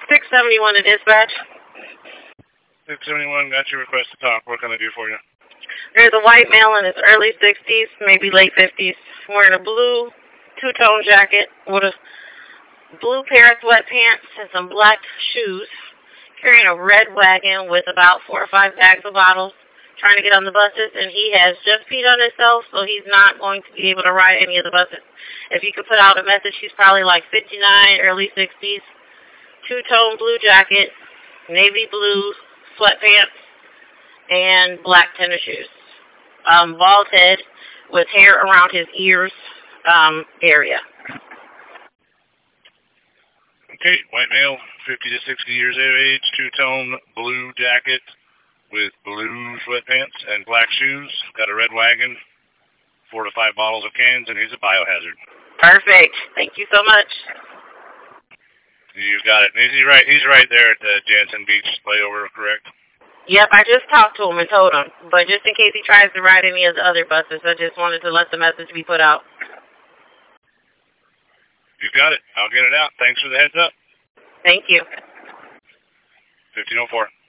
671 to dispatch. 671, got your request to talk. What can I do for you? There's a white male in his early 60s, maybe late 50s, wearing a blue two-tone jacket with a blue pair of sweatpants and some black shoes, carrying a red wagon with about 4 or 5 bags of bottles, trying to get on the buses, and he has just peed on himself, so he's not going to be able to ride any of the buses. If you could put out a message, he's probably like 59, early 60s, two-tone blue jacket, navy blue sweatpants, and black tennis shoes. Bald head with hair around his ears area. Okay, white male, 50 to 60 years of age, two-tone blue jacket with blue sweatpants and black shoes. Got a red wagon, 4 to 5 bottles of cans, and he's a biohazard. Perfect. Thank you so much. You got it. He's right there at the Jansen Beach layover, correct? Yep, I just talked to him and told him. But just in case he tries to ride any of the other buses, I just wanted to let the message be put out. You got it. I'll get it out. Thanks for the heads up. Thank you. 1504.